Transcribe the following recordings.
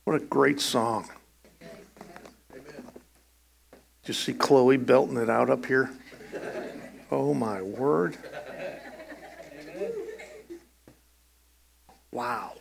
What a great song. Did you see Chloe belting it out up here? Oh my word. Wow.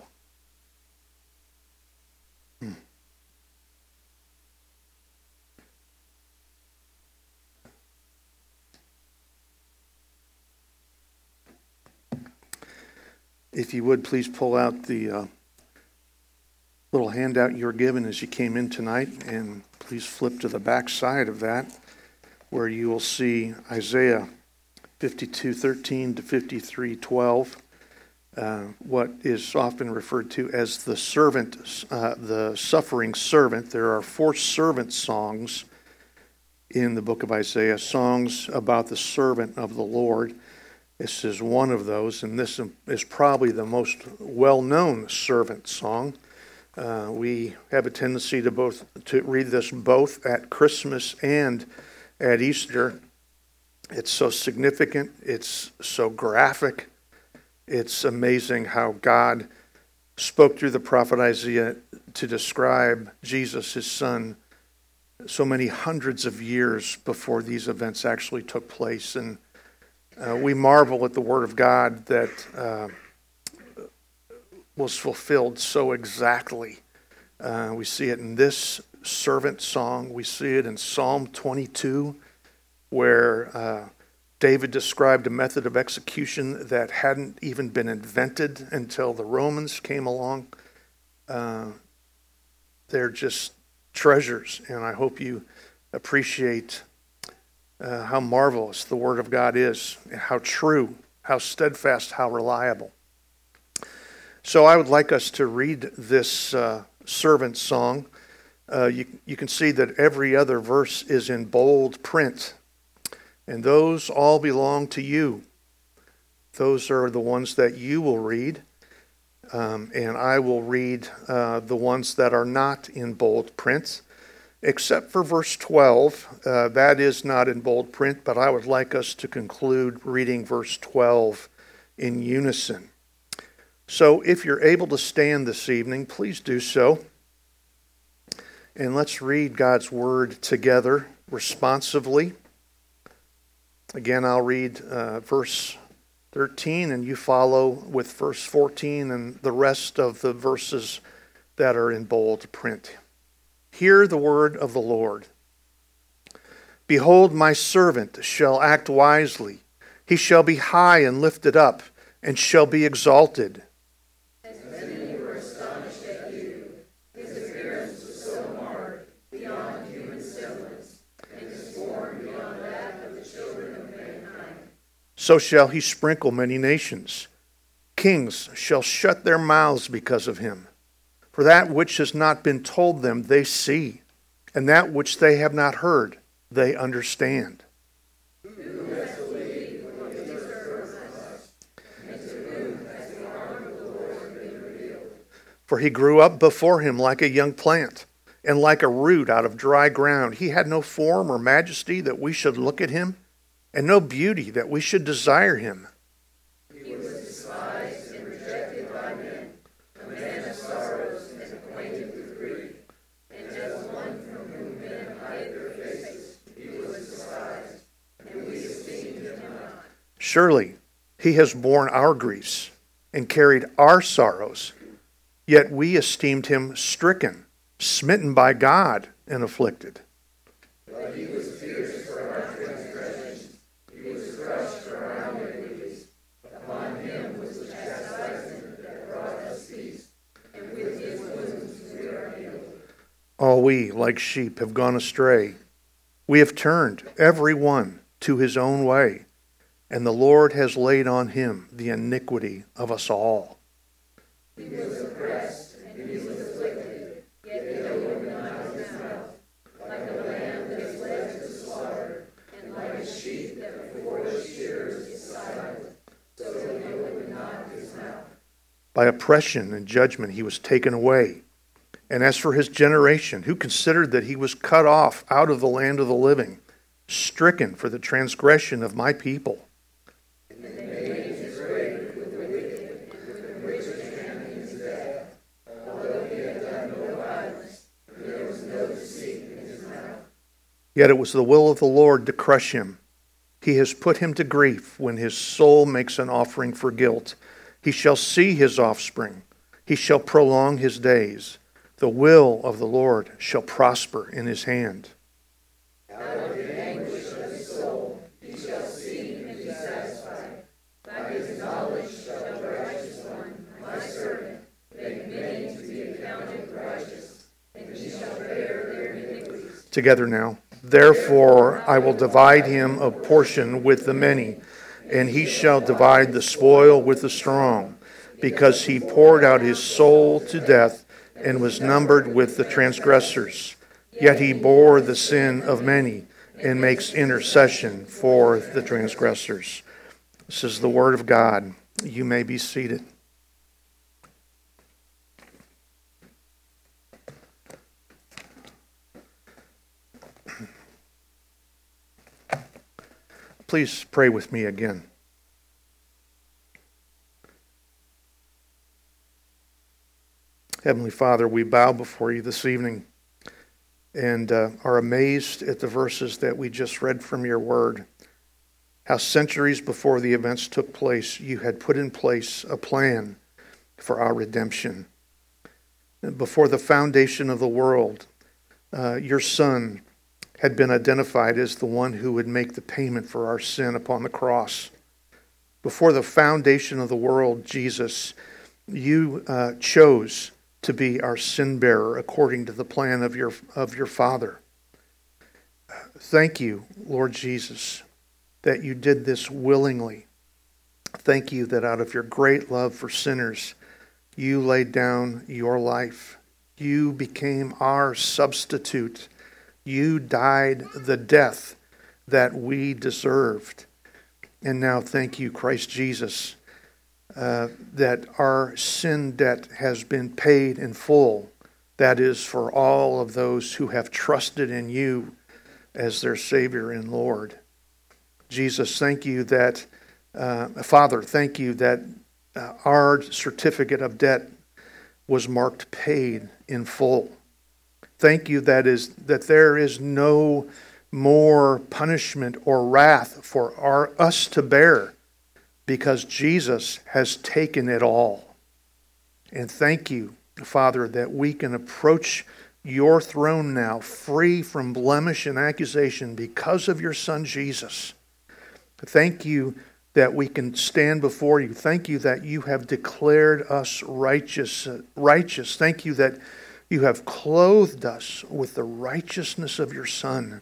If you would, please pull out the little handout you were given as you came in tonight, and please flip to the back side of that, where you will see Isaiah 52:13 to 53:12, what is often referred to as the servant, the suffering servant. There are 4 servant songs in the book of Isaiah, songs about the servant of the Lord. This is one of those, and this is probably the most well-known servant song. We have a tendency to read this both at Christmas and at Easter. It's so significant. It's so graphic. It's amazing how God spoke through the prophet Isaiah to describe Jesus, his son, so many hundreds of years before these events actually took place. And we marvel at the Word of God that was fulfilled so exactly. We see it in this servant song. We see it in Psalm 22, where David described a method of execution that hadn't even been invented until the Romans came along. They're just treasures, and I hope you appreciate how marvelous the Word of God is, how true, how steadfast, how reliable. So I would like us to read this servant song. You can see that every other verse is in bold print, and those all belong to you. Those are the ones that you will read, and I will read the ones that are not in bold print. Except for verse 12, that is not in bold print, but I would like us to conclude reading verse 12 in unison. So if you're able to stand this evening, please do so. And let's read God's Word together responsively. Again, I'll read verse 13, and you follow with verse 14 and the rest of the verses that are in bold print. Hear the word of the Lord. Behold, my servant shall act wisely. He shall be high and lifted up, and shall be exalted. As many were astonished at you. His appearance was so marred, beyond human semblance, and his form beyond that of the children of mankind. So shall he sprinkle many nations. Kings shall shut their mouths because of him. For that which has not been told them they see, and that which they have not heard they understand. Who has believed what he has heard from us, and to whom has the arm of the Lord been revealed? For he grew up before him like a young plant, and like a root out of dry ground. He had no form or majesty that we should look at him, and no beauty that we should desire him. He was despised and rejected by men, a man of sorrows and acquainted with grief, and as one from whom men hide their faces, he was despised, and we esteemed him not. Surely he has borne our griefs and carried our sorrows, yet we esteemed him stricken, smitten by God, and afflicted. But he was pierced for our transgressions, he was crushed for our iniquities. Upon him was the chastisement that brought us peace, and with his wounds we are healed. All we, like sheep, have gone astray. We have turned, every one, to his own way, and the Lord has laid on him the iniquity of us all. He was oppressed, and he was afflicted, yet they opened not his mouth. Like a lamb that is led to the slaughter, and like a sheep that before the shearers is silent, so he opened not his mouth. By oppression and judgment he was taken away. And as for his generation, who considered that he was cut off out of the land of the living, stricken for the transgression of my people. And they made his grave with the wicked, and with the rich man in his death, although he had done no violence Yet it was the will of the Lord to crush him. He has put him to grief when his soul makes an offering for guilt. He shall see his offspring. He shall prolong his days. The will of the Lord shall prosper in his hand. Out of the anguish of his soul he shall see and be satisfied. By his knowledge shall the righteous one, my servant, make many to be accounted righteous, and he shall bear their iniquities. Together now. Therefore I will divide him a portion with the many, and he shall divide the spoil with the strong, because he poured out his soul to death and was numbered with the transgressors. Yet he bore the sin of many and makes intercession for the transgressors. This is the word of God. You may be seated. Please pray with me again. Heavenly Father, we bow before you this evening and are amazed at the verses that we just read from your word. How centuries before the events took place, you had put in place a plan for our redemption. Before the foundation of the world, your Son had been identified as the one who would make the payment for our sin upon the cross. Before the foundation of the world, Jesus, you chose to be our sin bearer according to the plan of your Father. Thank you, Lord Jesus, that you did this willingly. Thank you that out of your great love for sinners, you laid down your life. You became our substitute. You died the death that we deserved. And now thank you, Christ Jesus, that our sin debt has been paid in full. That is for all of those who have trusted in you as their Savior and Lord. Jesus, thank you that, Father, thank you that our certificate of debt was marked paid in full. Thank you that there is no more punishment or wrath for us to bear, because Jesus has taken it all. And thank you, Father, that we can approach your throne now free from blemish and accusation because of your Son Jesus. Thank you that we can stand before you. Thank you that you have declared us righteous. Thank you that you have clothed us with the righteousness of your Son.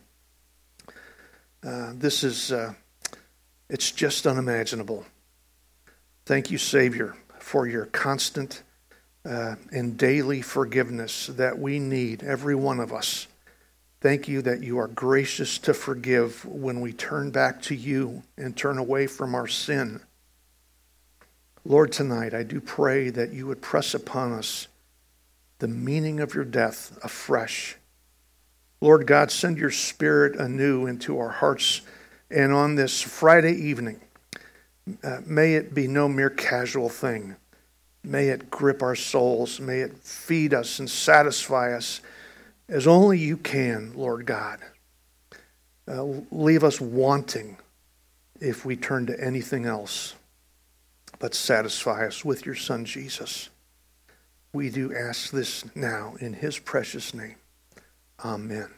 It's just unimaginable. Thank you, Savior, for your constant and daily forgiveness that we need, every one of us. Thank you that you are gracious to forgive when we turn back to you and turn away from our sin. Lord, tonight I do pray that you would press upon us the meaning of your death afresh. Lord God, send your Spirit anew into our hearts. And on this Friday evening, may it be no mere casual thing. May it grip our souls. May it feed us and satisfy us as only you can, Lord God. Leave us wanting if we turn to anything else, but satisfy us with your Son, Jesus. We do ask this now in his precious name. Amen.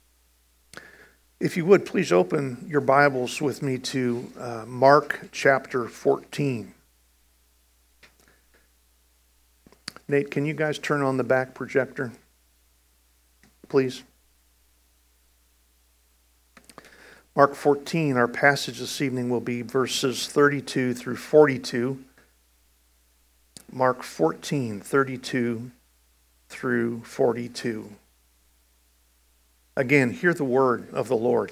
If you would, please open your Bibles with me to Mark chapter 14. Nate, can you guys turn on the back projector, please? Mark 14, our passage this evening will be verses 32 through 42. Mark 14, 32 through 42. Again, hear the word of the Lord.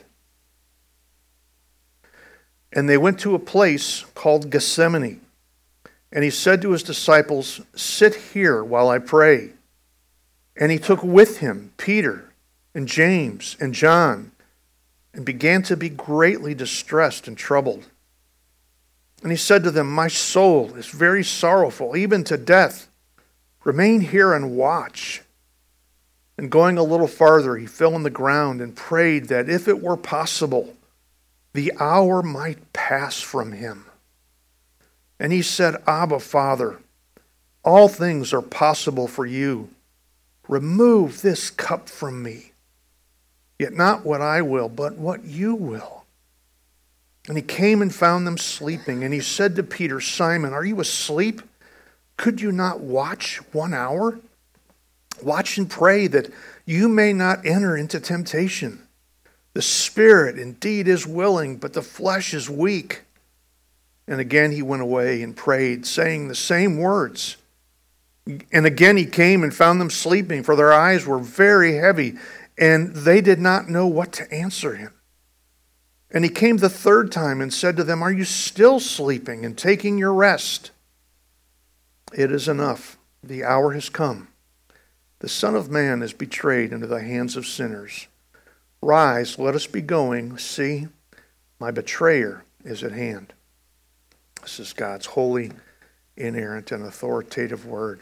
And they went to a place called Gethsemane. And he said to his disciples, "Sit here while I pray." And he took with him Peter and James and John and began to be greatly distressed and troubled. And he said to them, "My soul is very sorrowful, even to death. Remain here and watch." And going a little farther, he fell on the ground and prayed that if it were possible, the hour might pass from him. And he said, Abba, Father, all things are possible for you. Remove this cup from me. Yet not what I will, but what you will. And he came and found them sleeping. And he said to Peter, Simon, are you asleep? Could you not watch 1 hour? Watch and pray that you may not enter into temptation. The spirit indeed is willing, but the flesh is weak. And again he went away and prayed, saying the same words. And again he came and found them sleeping, for their eyes were very heavy, and they did not know what to answer him. And he came the third time and said to them, are you still sleeping and taking your rest? It is enough. The hour has come. The Son of Man is betrayed into the hands of sinners. Rise, let us be going. See, my betrayer is at hand. This is God's holy, inerrant, and authoritative word.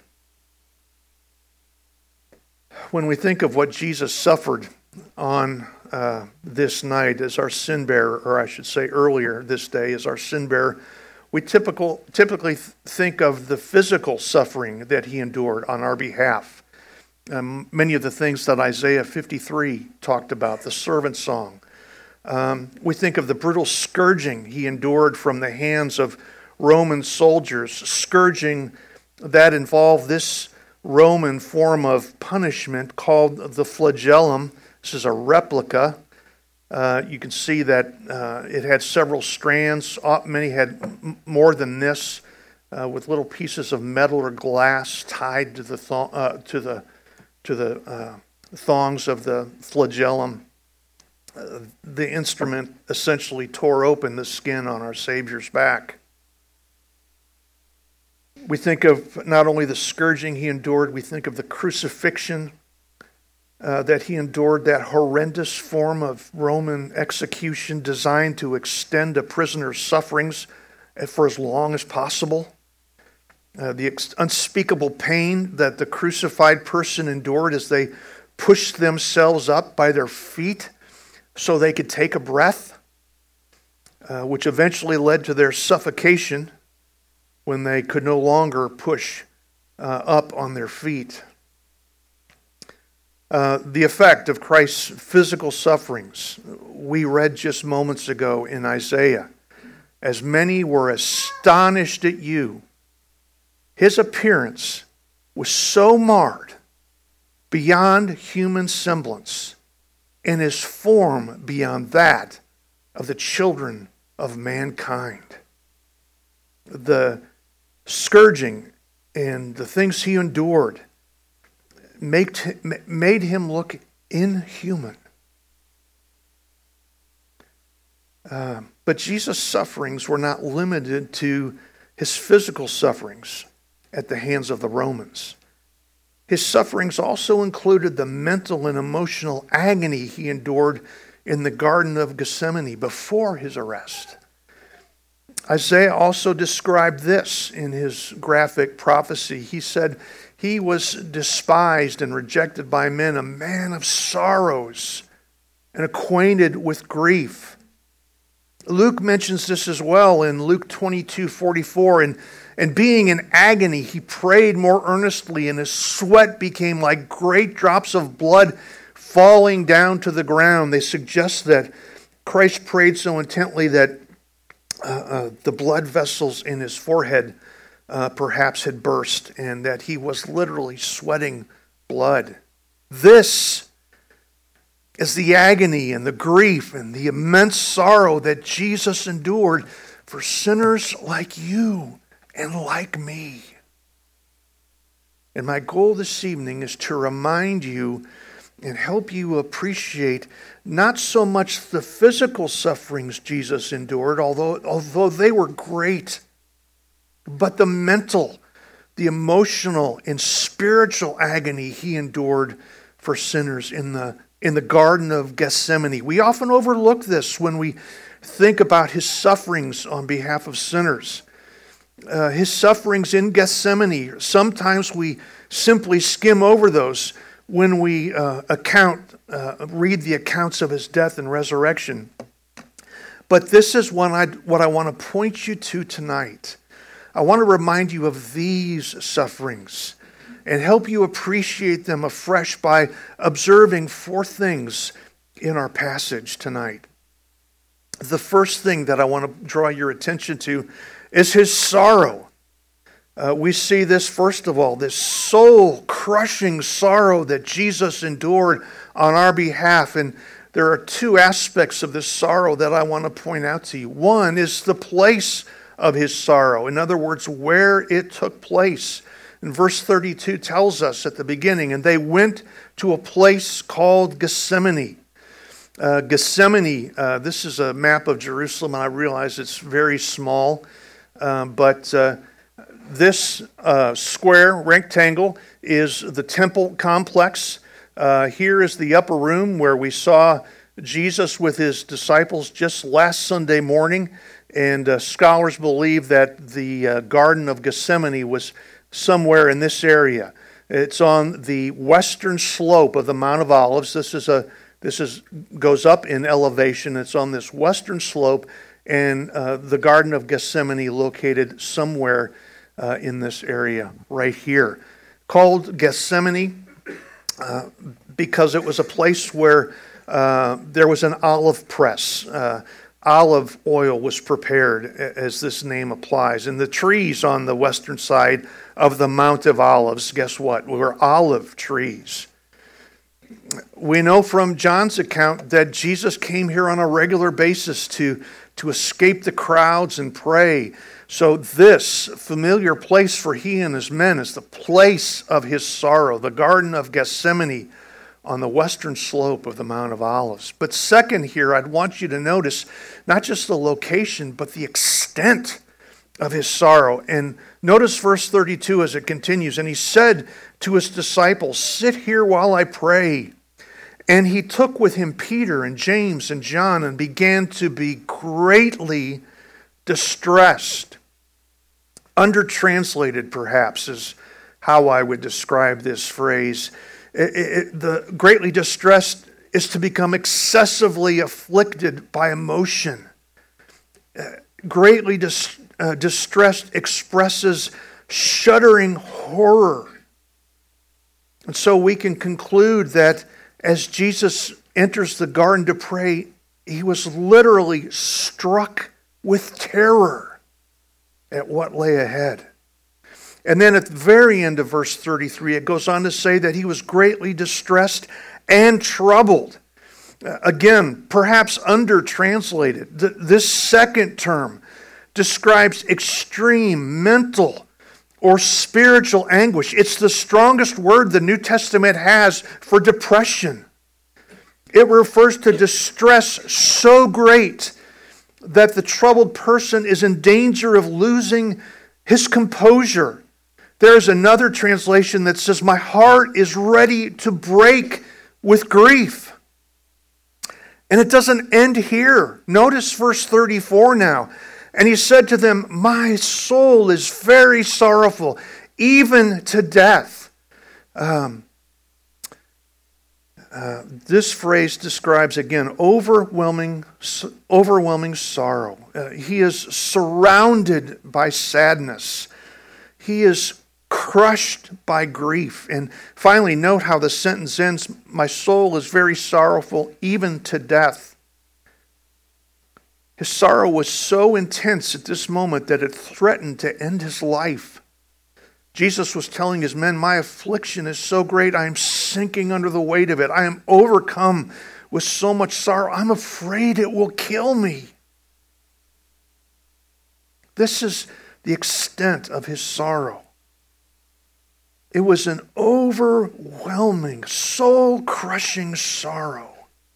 When we think of what Jesus suffered on this night as our sin bearer, or I should say earlier this day as our sin bearer, we typically think of the physical suffering that he endured on our behalf. Many of the things that Isaiah 53 talked about, the servant song. We think of the brutal scourging he endured from the hands of Roman soldiers, scourging that involved this Roman form of punishment called the flagellum. This is a replica. You can see that it had several strands. Many had more than this, with little pieces of metal or glass tied to the thongs of the flagellum. The instrument essentially tore open the skin on our Savior's back. We think of not only the scourging he endured, we think of the crucifixion that he endured, that horrendous form of Roman execution designed to extend a prisoner's sufferings for as long as possible. The unspeakable pain that the crucified person endured as they pushed themselves up by their feet so they could take a breath, which eventually led to their suffocation when they could no longer push up on their feet. The effect of Christ's physical sufferings, we read just moments ago in Isaiah. As many were astonished at you, his appearance was so marred beyond human semblance, and his form beyond that of the children of mankind. The scourging and the things he endured made him look inhuman. But Jesus' sufferings were not limited to his physical sufferings at the hands of the Romans. His sufferings also included the mental and emotional agony he endured in the Garden of Gethsemane before his arrest. Isaiah also described this in his graphic prophecy. He said, he was despised and rejected by men, a man of sorrows and acquainted with grief. Luke mentions this as well in Luke 22:44. And being in agony, he prayed more earnestly, and his sweat became like great drops of blood falling down to the ground. They suggest that Christ prayed so intently that the blood vessels in his forehead perhaps had burst, and that he was literally sweating blood. This is the agony and the grief and the immense sorrow that Jesus endured for sinners like you and like me. And my goal this evening is to remind you and help you appreciate not so much the physical sufferings Jesus endured, although they were great, but the mental, the emotional, and spiritual agony he endured for sinners in the Garden of Gethsemane. We often overlook this when we think about his sufferings on behalf of sinners. His sufferings in Gethsemane, sometimes we simply skim over those, when we read the accounts of his death and resurrection. But this is what I want to point you to tonight. I want to remind you of these sufferings and help you appreciate them afresh by observing 4 things in our passage tonight. The first thing that I want to draw your attention to is his sorrow. We see this, first of all, this soul-crushing sorrow that Jesus endured on our behalf. And there are 2 aspects of this sorrow that I want to point out to you. One is the place of his sorrow. In other words, where it took place. And verse 32 tells us at the beginning, and they went to a place called Gethsemane. Gethsemane, this is a map of Jerusalem, and I realize it's very small, but this square rectangle is the temple complex. Here is the upper room where we saw Jesus with his disciples just last Sunday morning, and scholars believe that the Garden of Gethsemane was somewhere in this area. It's on the western slope of the Mount of Olives. This goes up in elevation. It's on this western slope, and the Garden of Gethsemane located somewhere in this area right here. Called Gethsemane because it was a place where there was an olive press. Olive oil was prepared, as this name applies. And the trees on the western side of the Mount of Olives, guess what? Were olive trees. We know from John's account that Jesus came here on a regular basis to escape the crowds and pray. So this familiar place for he and his men is the place of his sorrow, the Garden of Gethsemane on the western slope of the Mount of Olives. But second here, I'd want you to notice not just the location, but the extent of his sorrow. And notice verse 32 as it continues. And he said to his disciples, "Sit here while I pray." And he took with him Peter and James and John and began to be greatly distressed. Undertranslated, perhaps, is how I would describe this phrase. The greatly distressed is to become excessively afflicted by emotion. Greatly distressed expresses shuddering horror. And so we can conclude that as Jesus enters the garden to pray, he was literally struck with terror at what lay ahead. And then at the very end of verse 33, it goes on to say that he was greatly distressed and troubled. Again, perhaps undertranslated. This second term describes extreme mental or spiritual anguish. It's the strongest word the New Testament has for depression. It refers to distress so great that the troubled person is in danger of losing his composure. There's another translation that says, "My heart is ready to break with grief." And it doesn't end here. Notice verse 34 now. And he said to them, "My soul is very sorrowful, even to death." This phrase describes, again, overwhelming sorrow. He is surrounded by sadness. He is crushed by grief. And finally, note how the sentence ends, "My soul is very sorrowful, even to death." His sorrow was so intense at this moment that it threatened to end his life. Jesus was telling his men, "My affliction is so great, I am sinking under the weight of it. I am overcome with so much sorrow. I'm afraid it will kill me." This is the extent of his sorrow. It was an overwhelming, soul-crushing sorrow.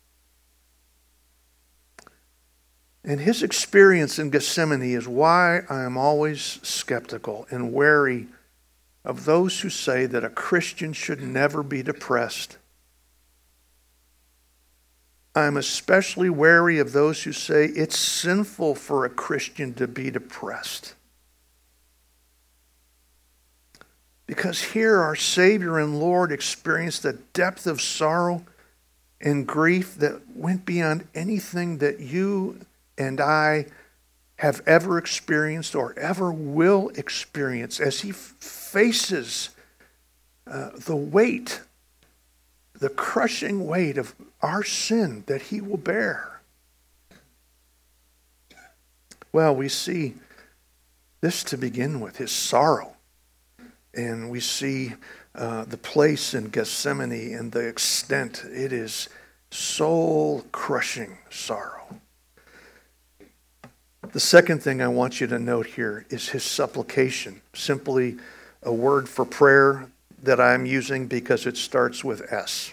And his experience in Gethsemane is why I am always skeptical and wary of those who say that a Christian should never be depressed. I'm especially wary of those who say it's sinful for a Christian to be depressed. Because here our Savior and Lord experienced a depth of sorrow and grief that went beyond anything that you and I have ever experienced or ever will experience as he faces the weight, the crushing weight of our sin that he will bear. Well, we see this to begin with, his sorrow. And we see the place in Gethsemane and the extent. It is soul-crushing sorrow. The second thing I want you to note here is his supplication. Simply a word for prayer that I'm using because it starts with S.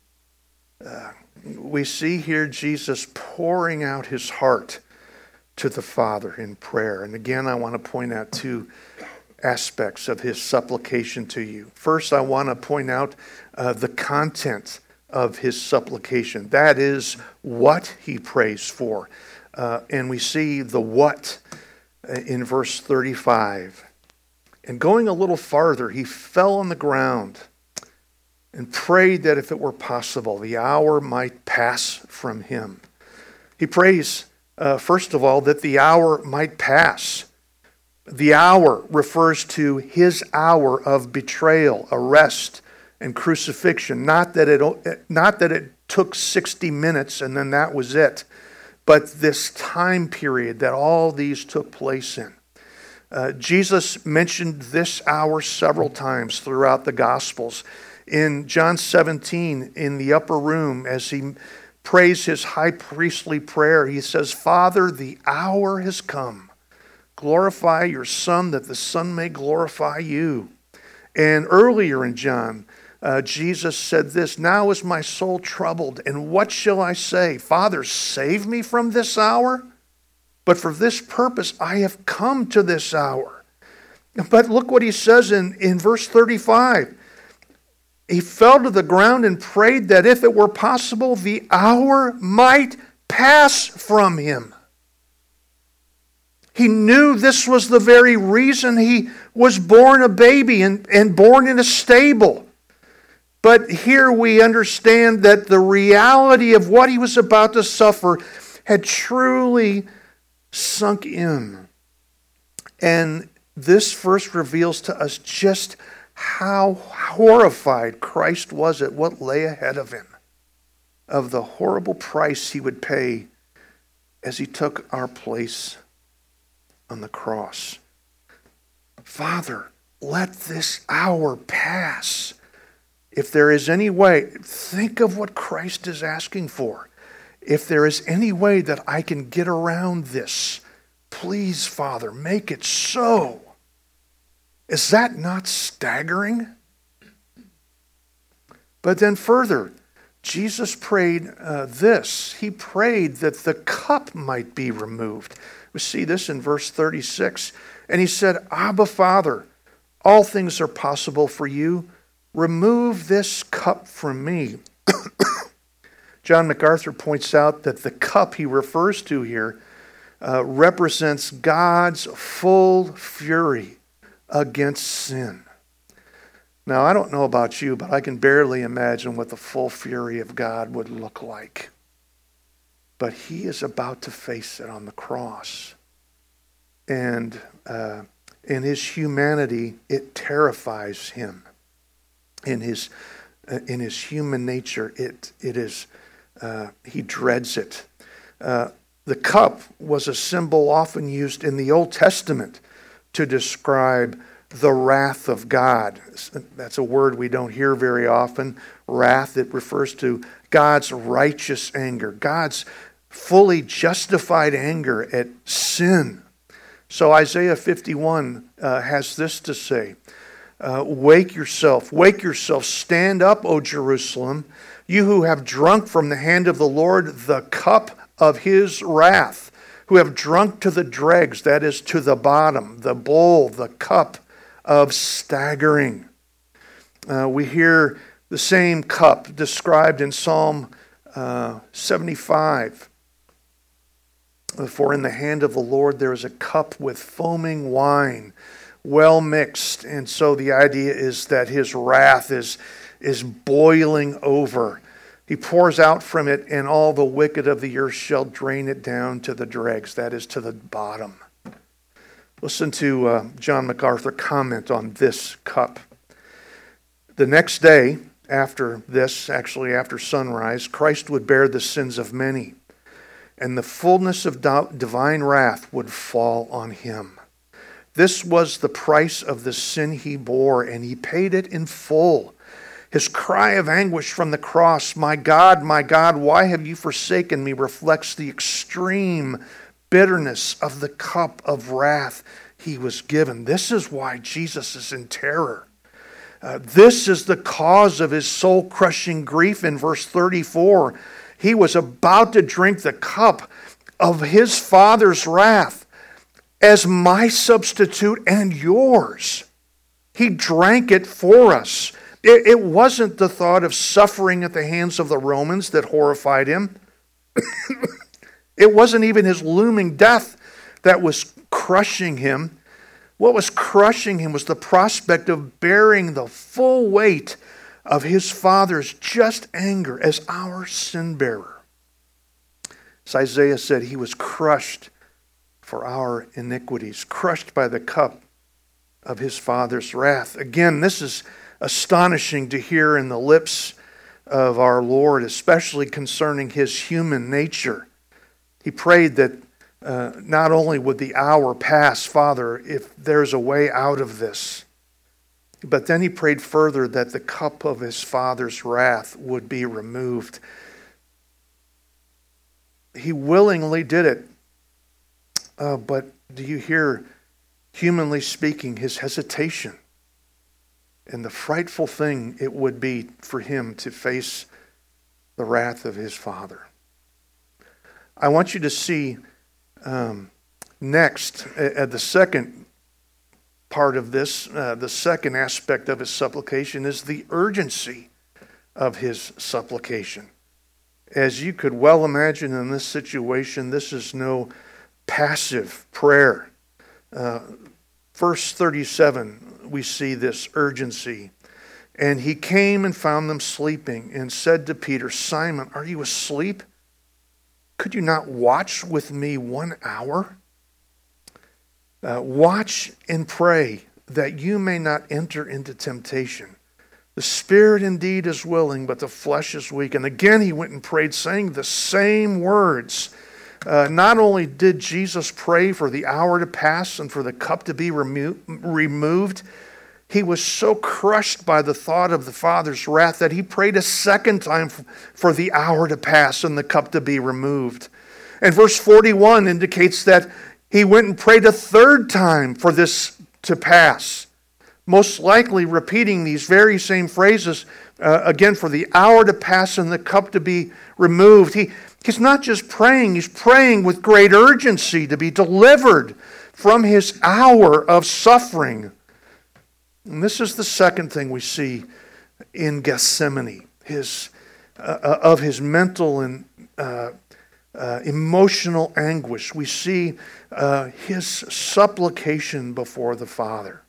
We see here Jesus pouring out his heart to the Father in prayer. And again, I want to point out two aspects of his supplication to you. First, I want to point out the content of his supplication. That is what he prays for. And we see the what in verse 35. And going a little farther, he fell on the ground and prayed that if it were possible, the hour might pass from him. He prays, first of all, that the hour might pass. The hour refers to his hour of betrayal, arrest, and crucifixion. Not that it took 60 minutes and then that was it, but this time period that all these took place in. Jesus mentioned this hour several times throughout the Gospels. In John 17, in the upper room, as he prays his high priestly prayer, he says, "Father, the hour has come. Glorify your Son, that the Son may glorify you." And earlier in John, Jesus said this, "Now is my soul troubled, and what shall I say? Father, save me from this hour? But for this purpose I have come to this hour." But look what he says in verse 35. He fell to the ground and prayed that if it were possible, the hour might pass from him. He knew this was the very reason he was born a baby and born in a stable. But here we understand that the reality of what he was about to suffer had truly sunk in. And this verse reveals to us just how horrified Christ was at what lay ahead of him, of the horrible price he would pay as he took our place on the cross. Father, let this hour pass. If there is any way, think of what Christ is asking for. If there is any way that I can get around this, please, Father, make it so. Is that not staggering? But then further, Jesus prayed this. He prayed that the cup might be removed. We see this in verse 36. And he said, "Abba, Father, all things are possible for you. Remove this cup from me." John MacArthur points out that the cup he refers to here represents God's full fury against sin. Now, I don't know about you, but I can barely imagine what the full fury of God would look like. But he is about to face it on the cross. And in his humanity, it terrifies him. In his human nature, he dreads it. The cup was a symbol often used in the Old Testament to describe the wrath of God. That's a word we don't hear very often. Wrath, it refers to God's righteous anger, God's fully justified anger at sin. So Isaiah 51 has this to say, wake yourself, stand up, O Jerusalem, you who have drunk from the hand of the Lord the cup of his wrath, who have drunk to the dregs, that is, to the bottom, the bowl, the cup of staggering. We hear the same cup described in Psalm 75. For in the hand of the Lord there is a cup with foaming wine, well mixed. And so the idea is that his wrath is boiling over. He pours out from it, and all the wicked of the earth shall drain it down to the dregs, that is, to the bottom. Listen to John MacArthur comment on this cup. The next day, after this, actually after sunrise, Christ would bear the sins of many, and the fullness of divine wrath would fall on him. This was the price of the sin he bore, and he paid it in full. His cry of anguish from the cross, my God, why have you forsaken me?" reflects the extreme bitterness of the cup of wrath he was given. This is why Jesus is in terror. This is the cause of his soul-crushing grief in verse 34. He was about to drink the cup of his Father's wrath as my substitute and yours. He drank it for us. It wasn't the thought of suffering at the hands of the Romans that horrified him. It wasn't even his looming death that was crushing him. What was crushing him was the prospect of bearing the full weight of his Father's just anger as our sin bearer. As Isaiah said, he was crushed for our iniquities, crushed by the cup of his Father's wrath. Again, this is astonishing to hear in the lips of our Lord, especially concerning his human nature. He prayed that not only would the hour pass, Father, if there's a way out of this, but then he prayed further that the cup of his Father's wrath would be removed. He willingly did it. But do you hear, humanly speaking, his hesitation? And the frightful thing it would be for him to face the wrath of his Father. I want you to see next, at the second part of this, the second aspect of his supplication is the urgency of his supplication. As you could well imagine in this situation, this is no passive prayer. Verse 37, we see this urgency. "And he came and found them sleeping and said to Peter, 'Simon, are you asleep? Could you not watch with me 1 hour? Watch and pray that you may not enter into temptation. The spirit indeed is willing, but the flesh is weak.'" And again he went and prayed, saying the same words. Not only did Jesus pray for the hour to pass and for the cup to be removed, he was so crushed by the thought of the Father's wrath that he prayed a second time for the hour to pass and the cup to be removed. And verse 41 indicates that he went and prayed a third time for this to pass, most likely repeating these very same phrases again for the hour to pass and the cup to be removed. He's not just praying, he's praying with great urgency to be delivered from his hour of suffering. And this is the second thing we see in Gethsemane, of his mental and emotional anguish. We see his supplication before the Father.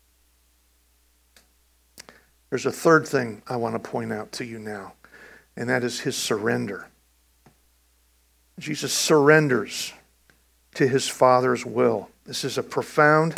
There's a third thing I want to point out to you now, and that is his surrender. Jesus surrenders to his Father's will. This is a profound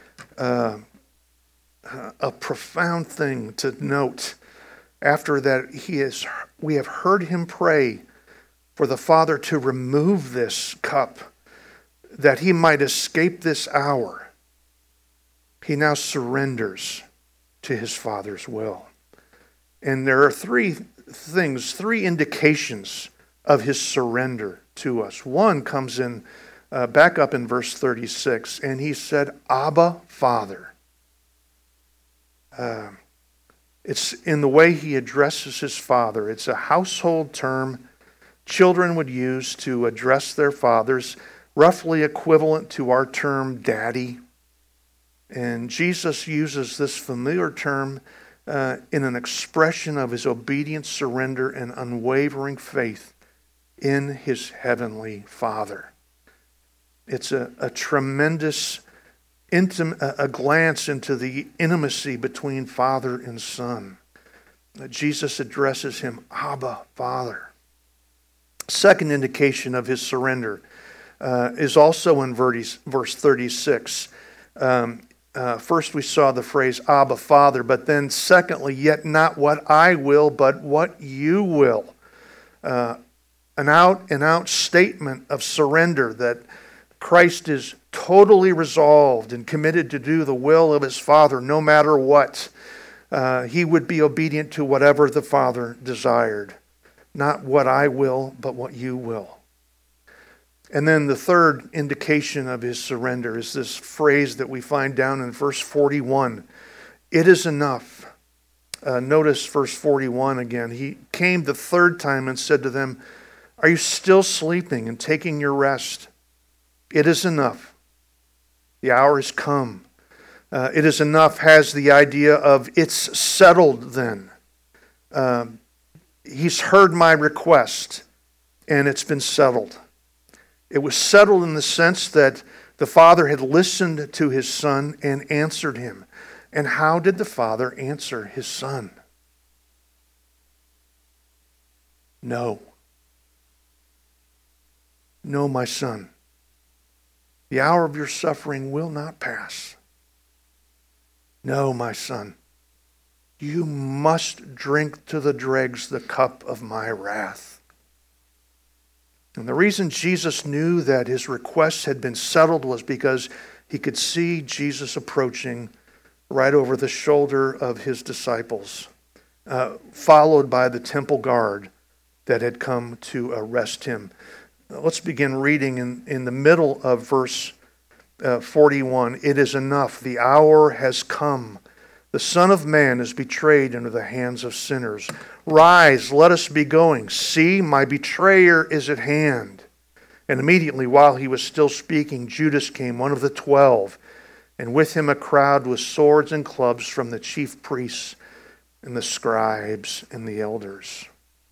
thing to note. After that, we have heard him pray for the Father to remove this cup, that he might escape this hour. He now surrenders to his Father's will. And there are three indications of his surrender to us. One comes in, back up in verse 36, and he said, "Abba, Father." It's in the way he addresses his Father. It's a household term children would use to address their fathers, roughly equivalent to our term daddy. And Jesus uses this familiar term in an expression of his obedient surrender and unwavering faith in his heavenly Father. It's a tremendous a glance into the intimacy between Father and Son. Jesus addresses him, Abba, Father. Second indication of his surrender is also in verse 36. First we saw the phrase, Abba, Father, but then secondly, yet not what I will, but what you will. An out-and-out statement of surrender that Christ is totally resolved and committed to do the will of his Father no matter what. He would be obedient to whatever the Father desired. Not what I will, but what you will. And then the third indication of his surrender is this phrase that we find down in verse 41. It is enough. Notice verse 41 again. He came the third time and said to them, are you still sleeping and taking your rest? It is enough. The hour has come. It is enough has the idea of it's settled then. He's heard my request and it's been settled. It was settled in the sense that the Father had listened to his Son and answered him. And how did the Father answer his Son? No. No, my son. The hour of your suffering will not pass. No, my son. You must drink to the dregs the cup of my wrath. And the reason Jesus knew that his request had been settled was because he could see Jesus approaching right over the shoulder of his disciples, followed by the temple guard that had come to arrest him. Let's begin reading in the middle of verse 41. It is enough. The hour has come. The Son of Man is betrayed into the hands of sinners. Rise, let us be going. See, my betrayer is at hand. And immediately while he was still speaking, Judas came, one of the 12, and with him a crowd with swords and clubs from the chief priests and the scribes and the elders.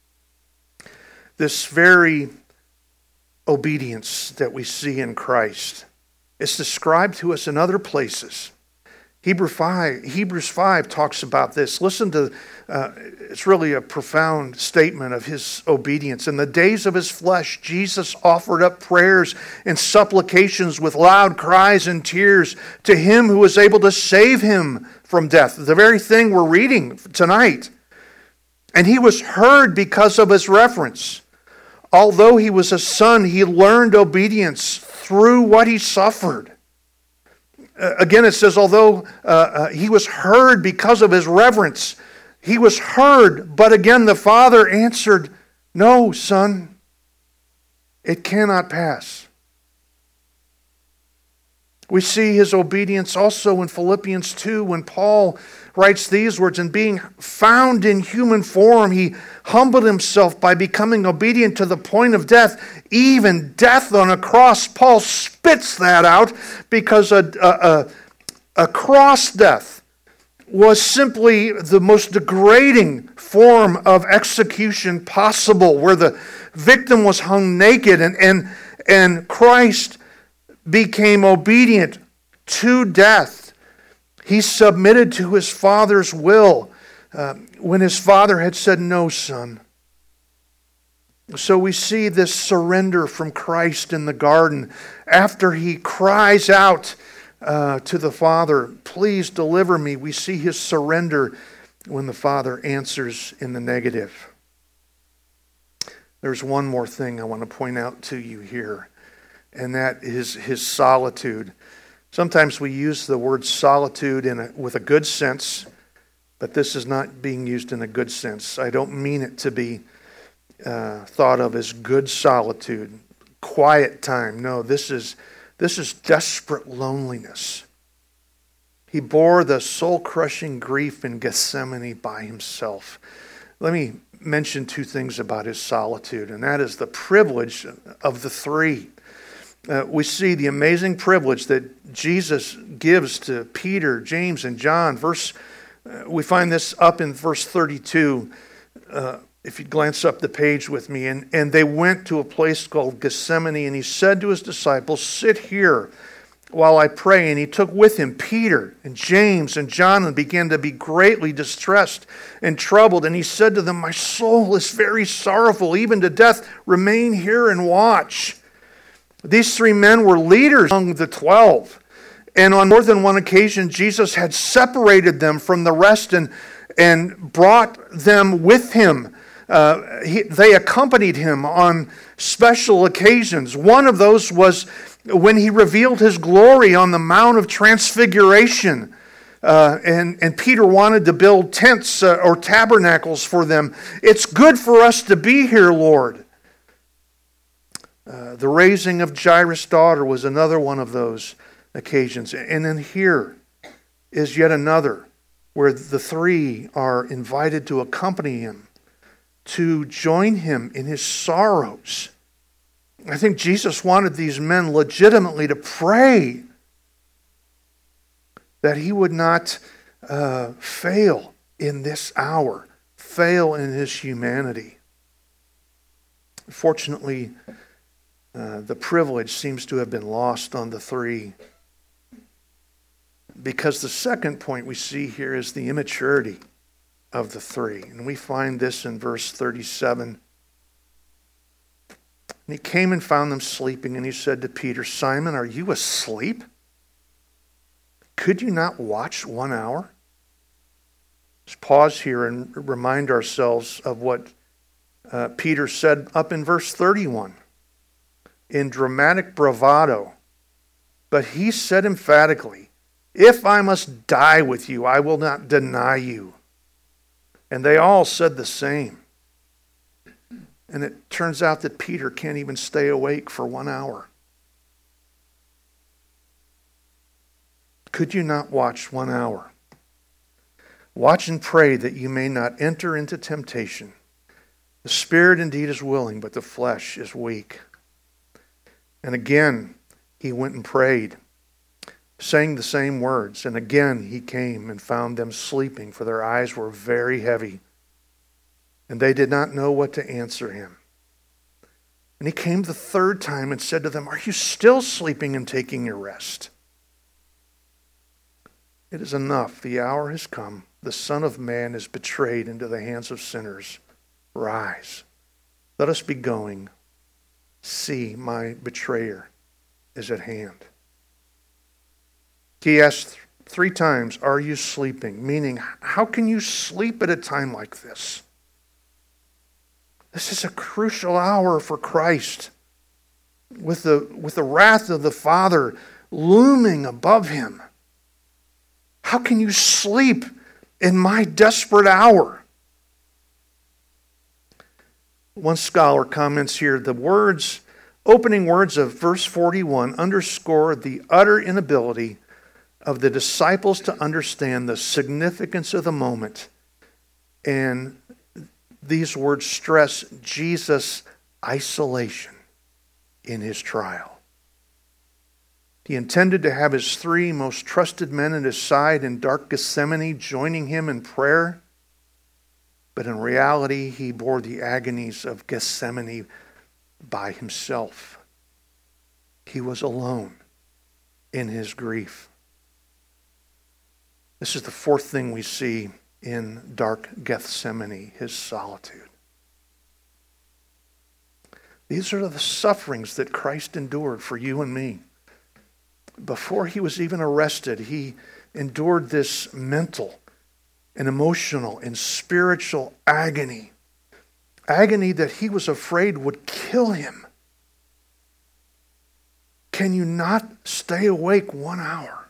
This very obedience that we see in Christ is described to us in other places. Hebrews 5 talks about this. Listen to, it's really a profound statement of his obedience. In the days of his flesh, Jesus offered up prayers and supplications with loud cries and tears to him who was able to save him from death. The very thing we're reading tonight. And he was heard because of his reverence. Although he was a son, he learned obedience through what he suffered. Again, it says, although he was heard because of his reverence, he was heard. But again, the Father answered, no, son, it cannot pass. We see his obedience also in Philippians 2 when Paul writes these words, and being found in human form, he humbled himself by becoming obedient to the point of death, even death on a cross. Paul spits that out because a cross death was simply the most degrading form of execution possible, where the victim was hung naked and Christ became obedient to death. He submitted to his Father's will when his Father had said, no, son. So we see this surrender from Christ in the garden after he cries out to the Father, please deliver me. We see his surrender when the Father answers in the negative. There's one more thing I want to point out to you here, and that is his solitude. Sometimes we use the word solitude with a good sense, but this is not being used in a good sense. I don't mean it to be thought of as good solitude, quiet time. No, this is desperate loneliness. He bore the soul-crushing grief in Gethsemane by himself. Let me mention two things about his solitude, and that is the privilege of the three. We see the amazing privilege that Jesus gives to Peter, James, and John. We find this up in verse 32. If you glance up the page with me. And they went to a place called Gethsemane, and he said to his disciples, sit here while I pray. And he took with him Peter and James and John and began to be greatly distressed and troubled. And he said to them, my soul is very sorrowful, even to death. Remain here and watch. These 3 men were leaders among the 12. And on more than one occasion, Jesus had separated them from the rest and brought them with him. They accompanied him on special occasions. One of those was when he revealed his glory on the Mount of Transfiguration. And Peter wanted to build tents or tabernacles for them. It's good for us to be here, Lord. The raising of Jairus' daughter was another one of those occasions. And then here is yet another where the 3 are invited to accompany him, to join him in his sorrows. I think Jesus wanted these men legitimately to pray that he would not fail in this hour, fail in his humanity. Fortunately, the privilege seems to have been lost on the 3, because the second point we see here is the immaturity of the 3. And we find this in verse 37. And he came and found them sleeping, and he said to Peter, Simon, are you asleep? Could you not watch 1 hour? Let's pause here and remind ourselves of what Peter said up in verse 31. In dramatic bravado. But he said emphatically, if I must die with you, I will not deny you. And they all said the same. And it turns out that Peter can't even stay awake for 1 hour. Could you not watch 1 hour? Watch and pray that you may not enter into temptation. The spirit indeed is willing, but the flesh is weak. And again, he went and prayed, saying the same words. And again he came and found them sleeping, for their eyes were very heavy. And they did not know what to answer him. And he came the 3rd time and said to them, are you still sleeping and taking your rest? It is enough. The hour has come. The Son of Man is betrayed into the hands of sinners. Rise. Let us be going. See, my betrayer is at hand. He asked 3 times, are you sleeping? Meaning, how can you sleep at a time like this? This is a crucial hour for Christ. With the wrath of the Father looming above him. How can you sleep in my desperate hour? One scholar comments here, the opening words of verse 41 underscore the utter inability of the disciples to understand the significance of the moment. And these words stress Jesus' isolation in his trial. He intended to have his 3 most trusted men at his side in dark Gethsemane, joining him in prayer. But in reality, he bore the agonies of Gethsemane by himself. He was alone in his grief. This is the 4th thing we see in dark Gethsemane, his solitude. These are the sufferings that Christ endured for you and me. Before he was even arrested, he endured this mental and emotional and spiritual agony. Agony that he was afraid would kill him. Can you not stay awake 1 hour?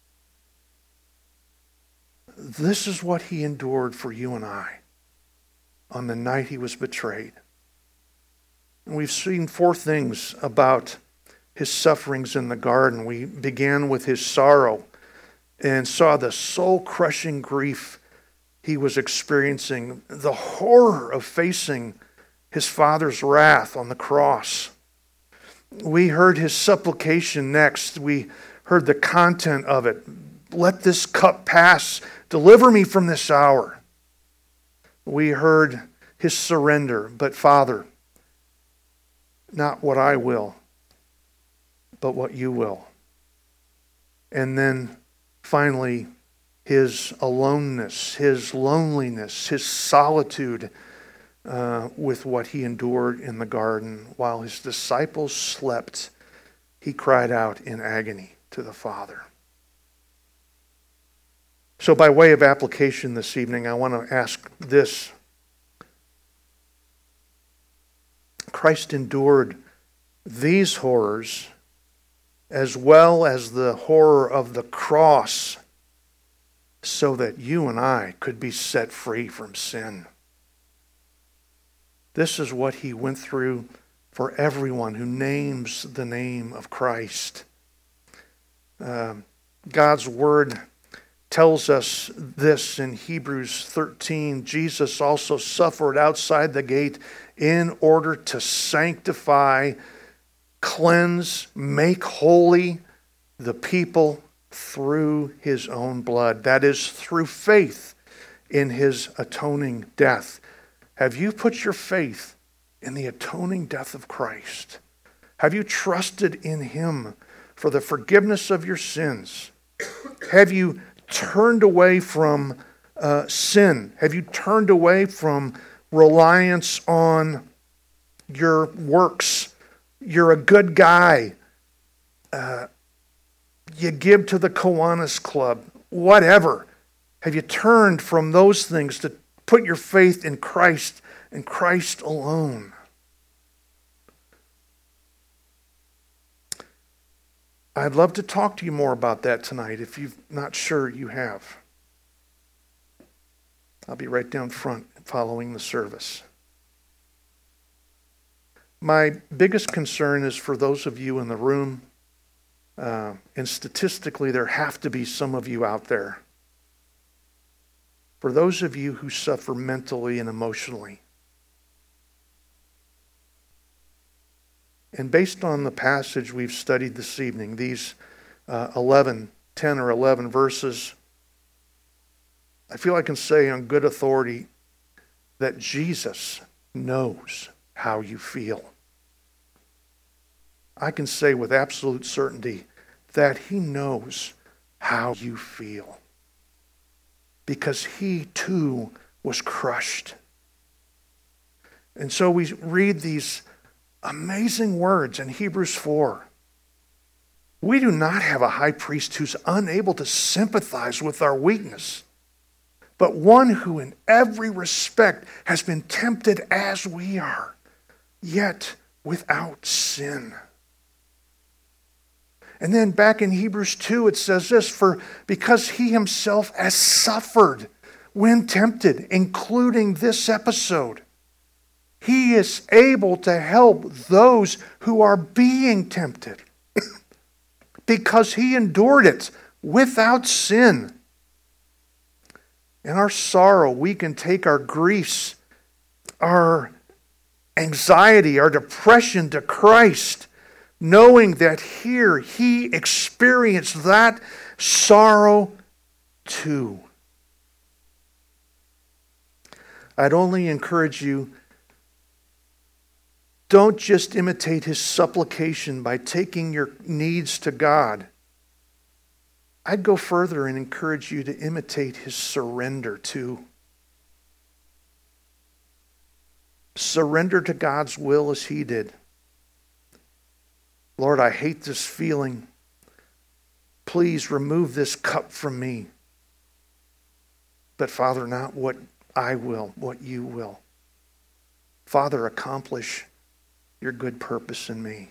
This is what he endured for you and I on the night he was betrayed. And we've seen 4 things about his sufferings in the garden. We began with his sorrow and saw the soul-crushing grief he was experiencing, the horror of facing his Father's wrath on the cross. We heard his supplication next. We heard the content of it. Let this cup pass. Deliver me from this hour. We heard his surrender. But Father, not what I will, but what you will. And then finally, his aloneness, his loneliness, his solitude with what he endured in the garden. While his disciples slept, he cried out in agony to the Father. So by way of application this evening, I want to ask this. Christ endured these horrors as well as the horror of the cross so that you and I could be set free from sin. This is what he went through for everyone who names the name of Christ. God's word tells us this in Hebrews 13. Jesus also suffered outside the gate in order to sanctify, cleanse, make holy the people through his own blood. That is, through faith in his atoning death. Have you put your faith in the atoning death of Christ? Have you trusted in him for the forgiveness of your sins? Have you turned away from sin? Have you turned away from reliance on your works? You're a good guy. You give to the Kiwanis Club. Whatever. Have you turned from those things to put your faith in Christ and Christ alone? I'd love to talk to you more about that tonight if you're not sure you have. I'll be right down front following the service. My biggest concern is for those of you in the room, and statistically there have to be some of you out there. For those of you who suffer mentally and emotionally. And based on the passage we've studied this evening, these 10 or 11 verses, I feel I can say on good authority that Jesus knows how you feel. I can say with absolute certainty that he knows how you feel. Because he too was crushed. And so we read these amazing words in Hebrews 4. We do not have a high priest who's unable to sympathize with our weakness, but one who in every respect has been tempted as we are, yet without sin. And then back in Hebrews 2, it says this, because he himself has suffered when tempted, including this episode, he is able to help those who are being tempted because he endured it without sin. In our sorrow, we can take our griefs, our anxiety, our depression to Christ, knowing that here he experienced that sorrow too. I'd only encourage you, don't just imitate his supplication by taking your needs to God. I'd go further and encourage you to imitate his surrender too. Surrender to God's will as he did. Lord, I hate this feeling. Please remove this cup from me. But Father, not what I will, what you will. Father, accomplish your good purpose in me.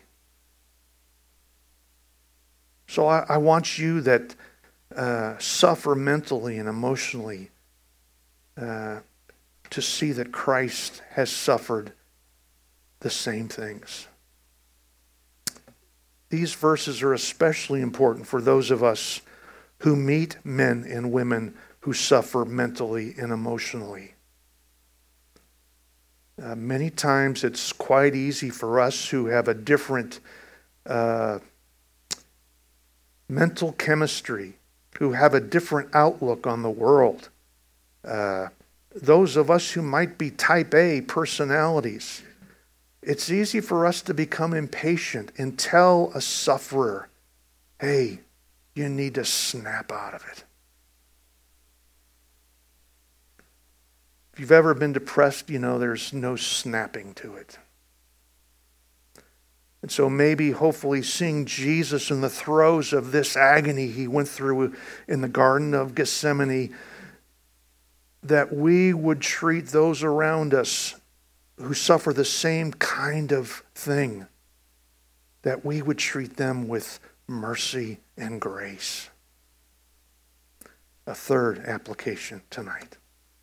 So I want you that suffer mentally and emotionally to see that Christ has suffered the same things. These verses are especially important for those of us who meet men and women who suffer mentally and emotionally. Many times it's quite easy for us who have a different mental chemistry, who have a different outlook on the world. Those of us who might be type A personalities, it's easy for us to become impatient and tell a sufferer, hey, you need to snap out of it. If you've ever been depressed, you know there's no snapping to it. And so maybe, hopefully, seeing Jesus in the throes of this agony he went through in the Garden of Gethsemane, that we would treat those around us who suffer the same kind of thing, that we would treat them with mercy and grace. A third application tonight.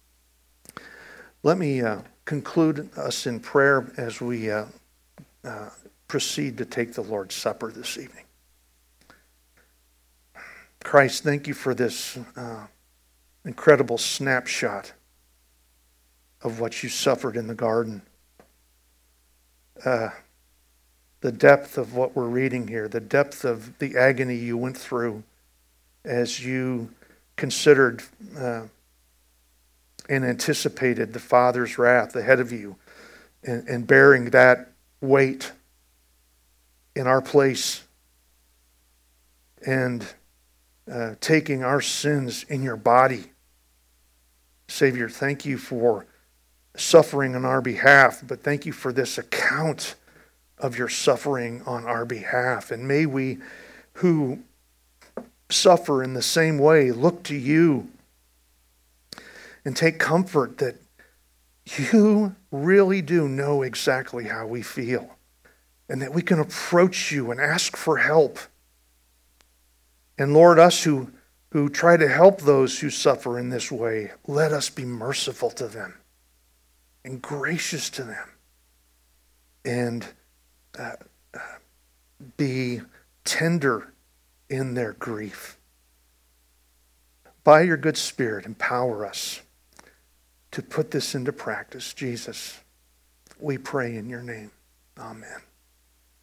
Let me conclude us in prayer as we proceed to take the Lord's Supper this evening. Christ, thank you for this incredible snapshot of what you suffered in the garden. The depth of what we're reading here, the depth of the agony you went through as you considered and anticipated the Father's wrath ahead of you, and bearing that weight in our place, and taking our sins in your body. Savior, thank you for suffering on our behalf, but thank you for this account of your suffering on our behalf. And may we who suffer in the same way look to you and take comfort that you really do know exactly how we feel, and that we can approach you and ask for help. And Lord, us who try to help those who suffer in this way, let us be merciful to them and gracious to them, and be tender in their grief. By your good Spirit, empower us to put this into practice. Jesus, we pray in your name. Amen.